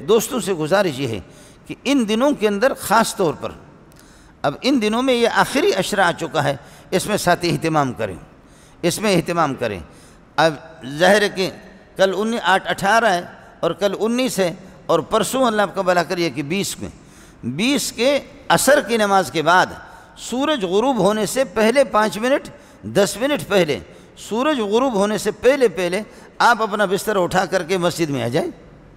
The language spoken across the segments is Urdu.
دوستوں سے گزارش یہ ہے کہ ان دنوں کے اندر خاص طور پر، اب ان دنوں میں یہ آخری عشرہ آ چکا ہے، اس میں ساتھی اہتمام کریں، اس میں اہتمام کریں۔ اب ظاہر ہے کہ کل 18 ہے اور کل 19 ہے، اور پرسوں اللہ آپ کا بھلا کریے کہ 20 کے عصر کی نماز کے بعد سورج غروب ہونے سے پہلے 5 منٹ 10 منٹ پہلے، سورج غروب ہونے سے پہلے آپ اپنا بستر اٹھا کر کے مسجد میں آ جائیں۔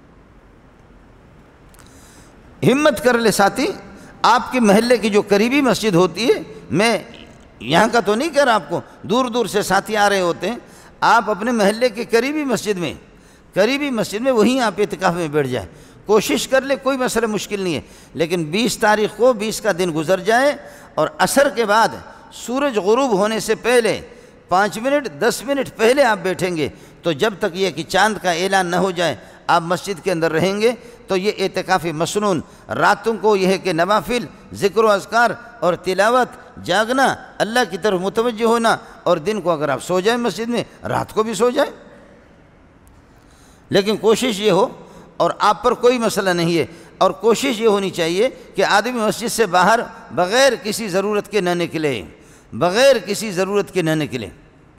ہمت کر لے ساتھی، آپ کے محلے کی جو قریبی مسجد ہوتی ہے، میں یہاں کا تو نہیں کہہ رہا آپ کو، دور دور سے ساتھی آ رہے ہوتے ہیں، آپ اپنے محلے کی قریبی مسجد میں وہیں آپ اعتکاف میں بیٹھ جائیں، کوشش کر لے، کوئی مسئلہ مشکل نہیں ہے، لیکن 20 تاریخ کو 20 کا دن گزر جائے اور عصر کے بعد سورج غروب ہونے سے پہلے 5 منٹ 10 منٹ پہلے آپ بیٹھیں گے، تو جب تک یہ کہ چاند کا اعلان نہ ہو جائے آپ مسجد کے اندر رہیں گے، تو یہ اعتکافی مسنون، راتوں کو یہ ہے کہ نوافل، ذکر و اذکار اور تلاوت، جاگنا، اللہ کی طرف متوجہ ہونا، اور دن کو اگر آپ سو جائیں مسجد میں، رات کو بھی سو جائیں، لیکن کوشش یہ ہو، اور آپ پر کوئی مسئلہ نہیں ہے، اور کوشش یہ ہونی چاہیے کہ آدمی مسجد سے باہر بغیر کسی ضرورت کے نہ نکلے، بغیر کسی ضرورت کے نہ نکلے۔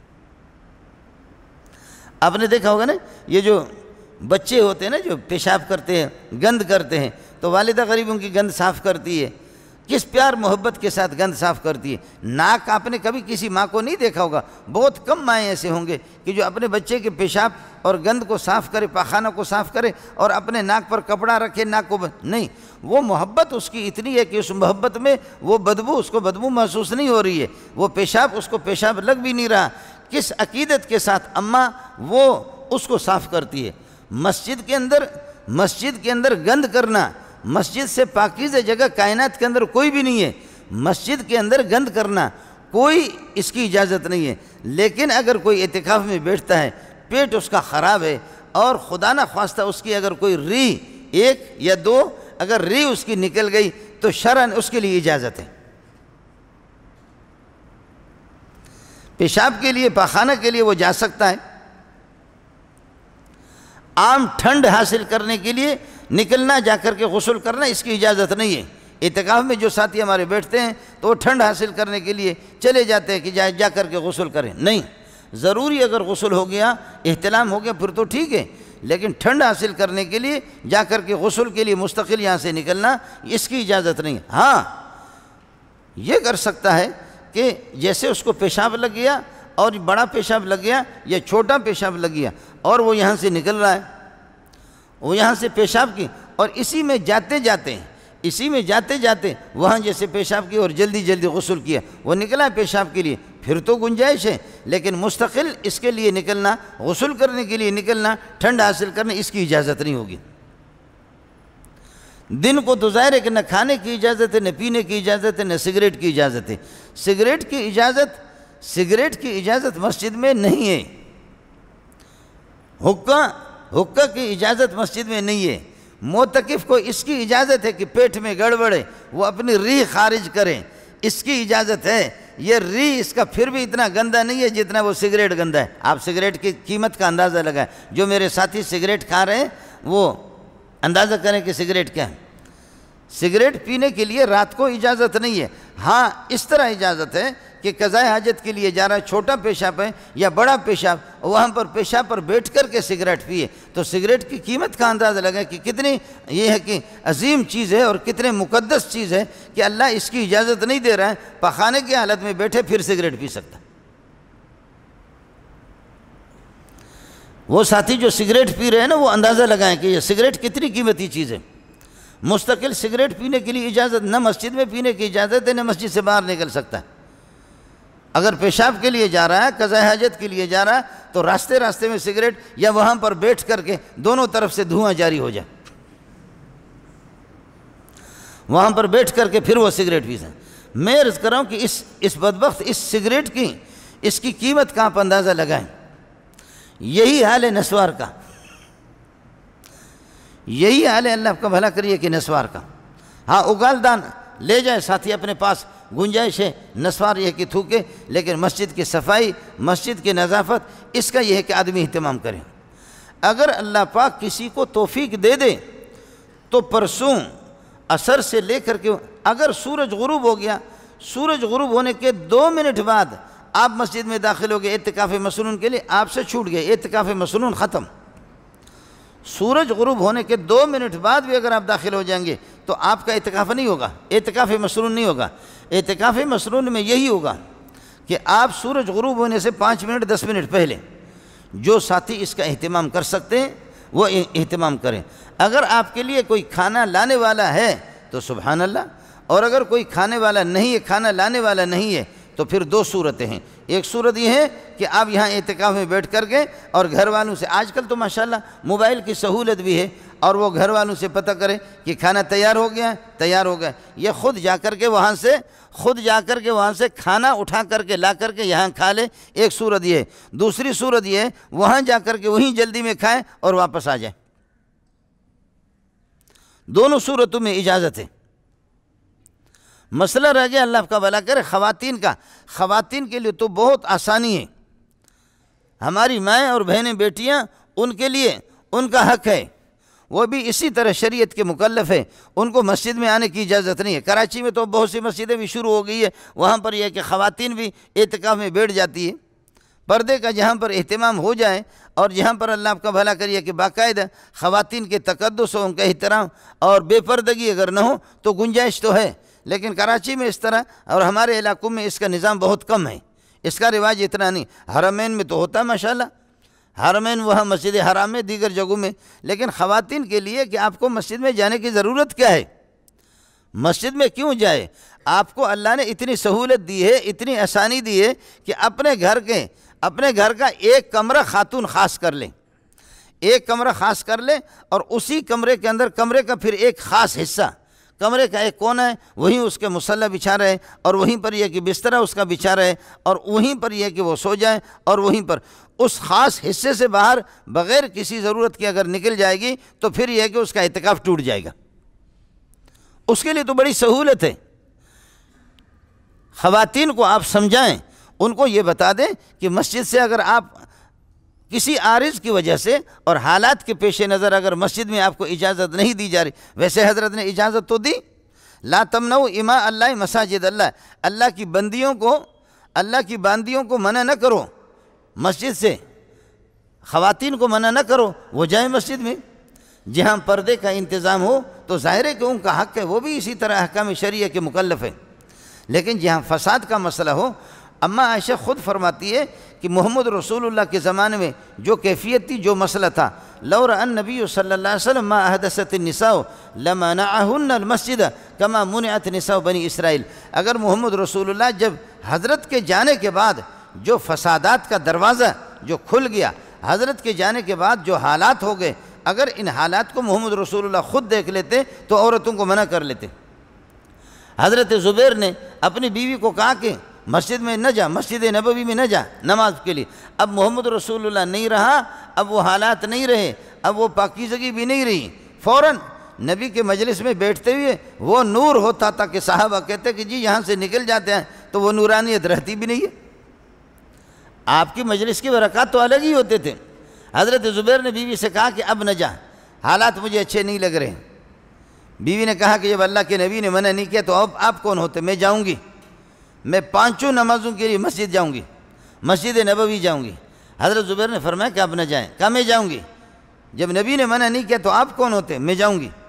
آپ نے دیکھا ہوگا نا، یہ جو بچے ہوتے ہیں نا جو پیشاب کرتے ہیں، گند کرتے ہیں، تو والدہ غریب ان کی گند صاف کرتی ہے، کس پیار محبت کے ساتھ گند صاف کرتی ہے۔ ناک آپ نے کبھی کسی ماں کو نہیں دیکھا ہوگا، بہت کم مائیں ایسے ہوں گے کہ جو اپنے بچے کے پیشاب اور گند کو صاف کرے، پاخانہ کو صاف کرے اور اپنے ناک پر کپڑا رکھے، ناک کو نہیں، وہ محبت اس کی اتنی ہے کہ اس محبت میں وہ بدبو، اس کو بدبو محسوس نہیں ہو رہی ہے، وہ پیشاب اس کو پیشاب لگ بھی نہیں رہا، کس عقیدت کے ساتھ اماں وہ اس کو صاف کرتی ہے۔ مسجد کے اندر گند کرنا، مسجد سے پاکیزہ جگہ کائنات کے اندر کوئی بھی نہیں ہے، مسجد کے اندر گند کرنا کوئی اس کی اجازت نہیں ہے، لیکن اگر کوئی اعتکاف میں بیٹھتا ہے، پیٹ اس کا خراب ہے، اور خدا نہ خواستہ اس کی اگر کوئی ری 1 یا 2 اگر ری اس کی نکل گئی تو شرعاً اس کے لیے اجازت ہے، پیشاب کے لیے، پاخانہ کے لیے وہ جا سکتا ہے۔ عام ٹھنڈ حاصل کرنے کے لیے نکلنا، جا کر کے غسل کرنا، اس کی اجازت نہیں ہے۔ اعتکاف میں جو ساتھی ہمارے بیٹھتے ہیں تو وہ ٹھنڈ حاصل کرنے کے لیے چلے جاتے ہیں کہ جا کر کے غسل کریں، نہیں، ضروری اگر غسل ہو گیا، احتلام ہو گیا پھر تو ٹھیک ہے، لیکن ٹھنڈ حاصل کرنے کے لیے جا کر کے غسل کے لیے مستقل یہاں سے نکلنا، اس کی اجازت نہیں۔ ہاں یہ کر سکتا ہے کہ جیسے اس کو پیشاب لگ گیا، اور بڑا پیشاب لگ گیا یا چھوٹا پیشاب لگ گیا، اور وہ یہاں سے نکل رہا ہے، وہ یہاں سے پیشاب کی، اور اسی میں جاتے جاتے وہاں جیسے پیشاب کی اور جلدی غسل کیا، وہ نکلا ہے پیشاب کے لیے، پھر تو گنجائش ہے، لیکن مستقل اس کے لیے نکلنا، غسل کرنے کے لیے نکلنا، ٹھنڈ حاصل کرنے، اس کی اجازت نہیں ہوگی۔ دن کو تو ظاہر ہے کہ نہ کھانے کی اجازت ہے، نہ پینے کی اجازت ہے، نہ سگریٹ کی اجازت ہے۔ سگریٹ کی اجازت مسجد میں نہیں ہے، حقہ کی اجازت مسجد میں نہیں ہے۔ معتکف کو اس کی اجازت ہے کہ پیٹ میں گڑبڑ ہے، وہ اپنی ری خارج کریں، اس کی اجازت ہے۔ یہ ری اس کا پھر بھی اتنا گندا نہیں ہے جتنا وہ سگریٹ گندا ہے۔ آپ سگریٹ کی قیمت کا اندازہ لگائیں، جو میرے ساتھی سگریٹ کھا رہے ہیں وہ اندازہ کریں کہ سگریٹ کیا ہے۔ سگریٹ پینے کے لیے رات کو اجازت نہیں ہے، ہاں اس طرح اجازت ہے کہ قضاء حاجت کے لیے جا رہا ہے، چھوٹا پیشاب ہے یا بڑا پیشاب، وہاں پر پیشاب پر بیٹھ کر کے سگریٹ پیے، تو سگریٹ کی قیمت کا اندازہ لگائیں کہ کتنی یہ ہے کہ عظیم چیز ہے اور کتنے مقدس چیز ہے کہ اللہ اس کی اجازت نہیں دے رہا ہے، پخانے کی حالت میں بیٹھے پھر سگریٹ پی سکتا۔ وہ ساتھی جو سگریٹ پی رہے ہیں نا، وہ اندازہ لگائیں کہ یہ سگریٹ کتنی قیمتی چیز ہے۔ مستقل سگریٹ پینے کے لیے اجازت، نہ مسجد میں پینے کی اجازت ہے، نہ مسجد سے باہر نکل سکتا ہے۔ اگر پیشاب کے لیے جا رہا ہے، قضاء حاجت کے لیے جا رہا ہے، تو راستے میں سگریٹ یا وہاں پر بیٹھ کر کے دونوں طرف سے دھواں جاری ہو جائے، وہاں پر بیٹھ کر کے پھر وہ سگریٹ پی سکتے۔ میں عرض کر رہا ہوں کہ اس بدبخت اس سگریٹ کی اس کی قیمت کا آپ اندازہ لگائیں۔ یہی حال ہے نسوار کا، یہی حال ہے، اللہ آپ کا بھلا کریے کہ نسوار کا۔ ہاں اگال دان لے جائے ساتھی اپنے پاس، گنجائش ہے، نسوار یہ کہ تھوکے، لیکن مسجد کی صفائی، مسجد کی نظافت، اس کا یہ ہے کہ آدمی اہتمام کرے۔ اگر اللہ پاک کسی کو توفیق دے دے تو پرسوں عصر سے لے کر کے اگر سورج غروب ہو گیا، سورج غروب ہونے کے 2 منٹ بعد آپ مسجد میں داخل ہو گئے اعتکاف مسنون کے لیے، آپ سے چھوٹ گئے، اعتکاف مسنون ختم۔ سورج غروب ہونے کے 2 منٹ بعد بھی اگر آپ داخل ہو جائیں گے تو آپ کا اعتکاف نہیں ہوگا، اعتکاف مسنون نہیں ہوگا۔ اعتکاف مسنون میں یہی ہوگا کہ آپ سورج غروب ہونے سے 5 منٹ 10 منٹ پہلے جو ساتھی اس کا اہتمام کر سکتے ہیں وہ اہتمام کریں۔ اگر آپ کے لیے کوئی کھانا لانے والا ہے تو سبحان اللہ، اور اگر کوئی کھانے والا نہیں ہے، کھانا لانے والا نہیں ہے، تو پھر 2 صورتیں ہیں۔ ایک صورت یہ ہے کہ آپ یہاں اعتکاف میں بیٹھ کر کے اور گھر والوں سے، آج کل تو ماشاءاللہ موبائل کی سہولت بھی ہے، اور وہ گھر والوں سے پتہ کرے کہ کھانا تیار ہو گیا، تیار ہو گیا، یہ خود جا کر کے وہاں سے کھانا اٹھا کر کے لا کر کے یہاں کھا لے۔ ایک صورت یہ ہے۔ دوسری صورت یہ ہے وہاں جا کر کے وہیں جلدی میں کھائے اور واپس آ جائے۔ دونوں صورتوں میں اجازت ہے۔ مسئلہ رہ گیا، اللہ آپ کا بھلا کرے، خواتین کے لیے تو بہت آسانی ہے۔ ہماری مائیں اور بہنیں بیٹیاں، ان کے لیے ان کا حق ہے، وہ بھی اسی طرح شریعت کے مکلف ہے، ان کو مسجد میں آنے کی اجازت نہیں ہے۔ کراچی میں تو بہت سی مسجدیں بھی شروع ہو گئی ہے، وہاں پر یہ ہے کہ خواتین بھی اعتکاف میں بیٹھ جاتی ہے۔ پردے کا جہاں پر اہتمام ہو جائے اور جہاں پر اللہ آپ کا بھلا کریے کہ باقاعدہ خواتین کے تقدس ہو، ان کا احترام اور بے پردگی اگر نہ ہو تو گنجائش تو ہے، لیکن کراچی میں اس طرح اور ہمارے علاقوں میں اس کا نظام بہت کم ہے، اس کا رواج اتنا نہیں۔ حرمین میں تو ہوتا ہے ماشاءاللہ، حرمین وہاں مسجد حرام میں، دیگر جگہوں میں، لیکن خواتین کے لیے کہ آپ کو مسجد میں جانے کی ضرورت کیا ہے؟ مسجد میں کیوں جائے؟ آپ کو اللہ نے اتنی سہولت دی ہے، اتنی آسانی دی ہے کہ اپنے گھر کا ایک کمرہ خاتون خاص کر لیں، ایک کمرہ خاص کر لیں، اور اسی کمرے کے اندر کمرے کا پھر ایک خاص حصہ، کمرے کا ایک کونا ہے، وہیں اس کے مصلی بچھا رہے اور وہیں پر یہ کہ بسترہ اس کا بچھا رہے اور وہیں پر یہ کہ وہ سو جائیں، اور وہیں پر اس خاص حصے سے باہر بغیر کسی ضرورت کے اگر نکل جائے گی تو پھر یہ کہ اس کا اعتکاف ٹوٹ جائے گا۔ اس کے لیے تو بڑی سہولت ہے۔ خواتین کو آپ سمجھائیں، ان کو یہ بتا دیں کہ مسجد سے اگر آپ کسی عارض کی وجہ سے اور حالات کے پیش نظر اگر مسجد میں آپ کو اجازت نہیں دی جا رہی، ویسے حضرت نے اجازت تو دی، لا تمنعوا اماء اللہ مساجد اللہ، اللہ کی باندیوں کو منع نہ کرو مسجد سے، خواتین کو منع نہ کرو، وہ جائیں مسجد میں۔ جہاں پردے کا انتظام ہو تو ظاہر ہے کہ ان کا حق ہے، وہ بھی اسی طرح احکام شریعہ کے مکلف ہیں، لیکن جہاں فساد کا مسئلہ ہو، اماں عائشہ خود فرماتی ہے کہ محمد رسول اللہ کے زمانے میں جو کیفیت تھی، جو مسئلہ تھا، لو رأى النبی صلی اللہ علیہ وسلم ما احدثت النساء لمنعهن المسجد كما منعت نساء بنی اسرائیل۔ اگر محمد رسول اللہ جب حضرت کے جانے کے بعد جو فسادات کا دروازہ جو کھل گیا، حضرت کے جانے کے بعد جو حالات ہو گئے، اگر ان حالات کو محمد رسول اللہ خود دیکھ لیتے تو عورتوں کو منع کر لیتے۔ حضرت زبیر نے اپنی بیوی کو کہا کہ مسجد میں نہ جا، مسجد نبوی میں نہ جا نماز کے لیے۔ اب محمد رسول اللہ نہیں رہا، اب وہ حالات نہیں رہے، اب وہ پاکیزگی بھی نہیں رہی، فوراً نبی کے مجلس میں بیٹھتے ہوئے وہ نور ہوتا تھا کہ صحابہ کہتے کہ جی یہاں سے نکل جاتے ہیں تو وہ نورانیت رہتی بھی نہیں ہے۔ آپ کی مجلس کی برکات تو الگ ہی ہوتے تھے۔ حضرت زبیر نے بیوی سے کہا کہ اب نہ جا، حالات مجھے اچھے نہیں لگ رہے۔ بیوی نے کہا کہ جب اللہ کے نبی نے منع نہیں کیا تو اب آپ کون ہوتے؟ میں جاؤں گی، میں 5 نمازوں کے لیے مسجد جاؤں گی، مسجد نبوی جاؤں گی۔ حضرت زبیر نے فرمایا کہ آپ نہ جائیں، کہا میں جاؤں گی، جب نبی نے منع نہیں کیا تو آپ کون ہوتے؟ میں جاؤں گی۔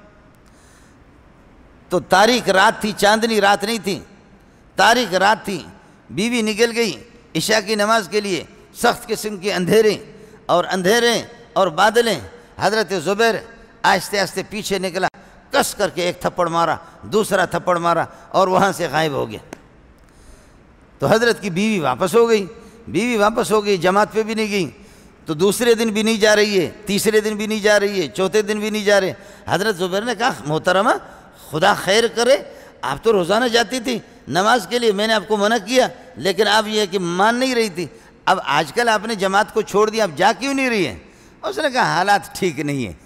تو تاریک رات تھی، چاندنی رات نہیں تھی، تاریک رات تھی، بیوی نکل گئی عشاء کی نماز کے لیے، سخت قسم کے اندھیرے اور بادلیں۔ حضرت زبیر آہستہ آہستہ پیچھے نکلا، کس کر کے ایک تھپڑ مارا، دوسرا تھپڑ مارا اور وہاں سے غائب ہو گیا۔ تو حضرت کی بیوی واپس ہو گئی، جماعت پہ بھی نہیں گئی، تو دوسرے دن بھی نہیں جا رہی ہے، تیسرے دن بھی نہیں جا رہی ہے، چوتھے دن بھی نہیں جا رہے۔ حضرت زبیر نے کہا محترمہ خدا خیر کرے، آپ تو روزانہ جاتی تھی نماز کے لیے، میں نے آپ کو منع کیا لیکن آپ یہ کہ مان نہیں رہی تھی، اب آج کل آپ نے جماعت کو چھوڑ دیا، اب جا کیوں نہیں رہی ہے؟ اس نے کہا حالات ٹھیک نہیں ہیں،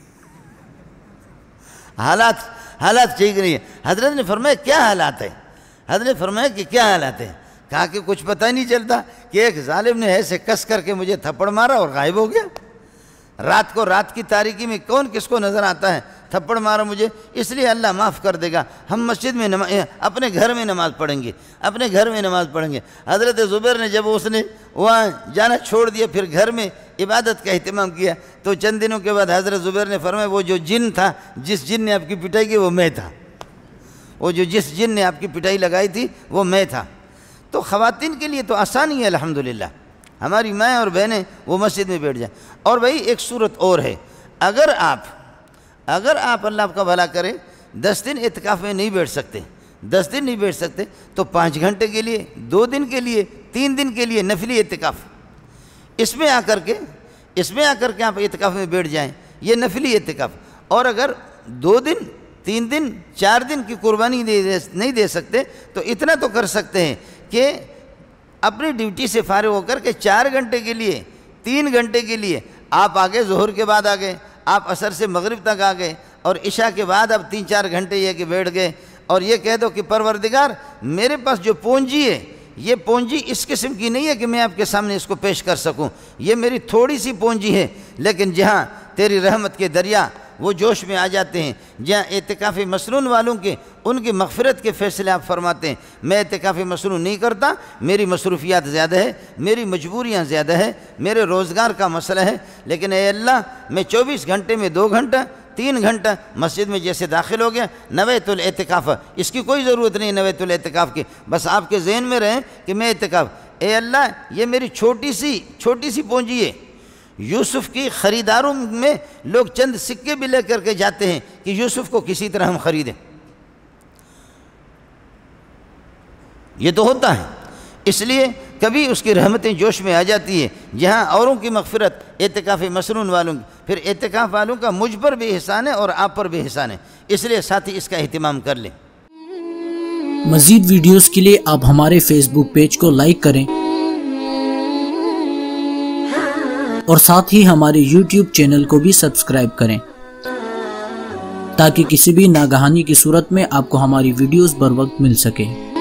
حالات ٹھیک نہیں ہیں۔ حضرت نے فرمایا کیا حالات ہے؟ حضرت نے فرمایا کہ کیا حالات ہے؟ کہا کہ کچھ پتہ نہیں چلتا کہ ایک ظالم نے ایسے کس کر کے مجھے تھپڑ مارا اور غائب ہو گیا۔ رات کی تاریکی میں کون کس کو نظر آتا ہے؟ تھپڑ مارا مجھے، اس لیے اللہ معاف کر دے گا۔ ہم مسجد میں اپنے گھر میں نماز پڑھیں گے، اپنے گھر میں نماز پڑھیں گے۔ حضرت زبیر نے جب اس نے وہاں جانا چھوڑ دیا، پھر گھر میں عبادت کا اہتمام کیا، تو چند دنوں کے بعد حضرت زبیر نے فرمایا وہ جو جن تھا، جس جن نے آپ کی پٹائی کی وہ میں تھا، وہ جو جس جن نے آپ کی پٹائی لگائی تھی وہ میں تھا۔ تو خواتین کے لیے تو آسانی ہے الحمدللہ، ہماری مائیں اور بہنیں وہ مسجد میں بیٹھ جائیں۔ اور بھائی ایک صورت اور ہے، اگر آپ اللہ کا بھلا کرے 10 دن اعتکاف میں نہیں بیٹھ سکتے، 10 دن نہیں بیٹھ سکتے، تو 5 گھنٹے کے لیے، 2 دن کے لیے، 3 دن کے لیے نفلی اعتکاف، اس میں آ کر کے آپ اعتکاف میں بیٹھ جائیں، یہ نفلی اعتکاف۔ اور اگر 2 دن، 3 دن، 4 دن کی قربانی نہیں دے سکتے تو اتنا تو کر سکتے ہیں کہ اپنی ڈیوٹی سے فارغ ہو کر کے 4 گھنٹے کے لیے، 3 گھنٹے کے لیے آپ آگے، ظہر کے بعد آگے، آپ عصر سے مغرب تک آگے، اور عشاء کے بعد اب 3-4 گھنٹے یہ کہ بیٹھ گئے، اور یہ کہہ دو کہ پروردگار میرے پاس جو پونجی ہے، یہ پونجی اس قسم کی نہیں ہے کہ میں آپ کے سامنے اس کو پیش کر سکوں، یہ میری تھوڑی سی پونجی ہے، لیکن جہاں تیری رحمت کے دریا وہ جوش میں آ جاتے ہیں، جہاں اعتکاف مسنون والوں کے ان کی مغفرت کے فیصلے آپ فرماتے ہیں، میں اعتکاف مسنون نہیں کرتا، میری مصروفیات زیادہ ہے، میری مجبوریاں زیادہ ہے، میرے روزگار کا مسئلہ ہے، لیکن اے اللہ میں 24 گھنٹے میں 2 گھنٹہ 3 گھنٹہ مسجد میں جیسے داخل ہو گیا، نویت الاعتکاف، اس کی کوئی ضرورت نہیں نویت الاعتکاف کی، بس آپ کے ذہن میں رہیں کہ میں اعتکاف، اے اللہ یہ میری چھوٹی سی پونجی ہے۔ یوسف کی خریداروں میں لوگ چند سکے بھی لے کر کے جاتے ہیں کہ یوسف کو کسی طرح ہم خریدیں، یہ تو ہوتا ہے، اس لیے کبھی اس کی رحمتیں جوش میں آ جاتی ہے، جہاں اوروں کی مغفرت اعتکاف مسنون والوں کی، پھر اعتکاف والوں کا مجھ پر بھی احسان ہے اور آپ پر بھی احسان ہے، اس لیے ساتھی اس کا اہتمام کر لیں۔ مزید ویڈیوز کے لیے آپ ہمارے فیس بک پیج کو لائک کریں اور ساتھ ہی ہمارے یوٹیوب چینل کو بھی سبسکرائب کریں تاکہ کسی بھی ناگہانی کی صورت میں آپ کو ہماری ویڈیوز بر وقت مل سکے۔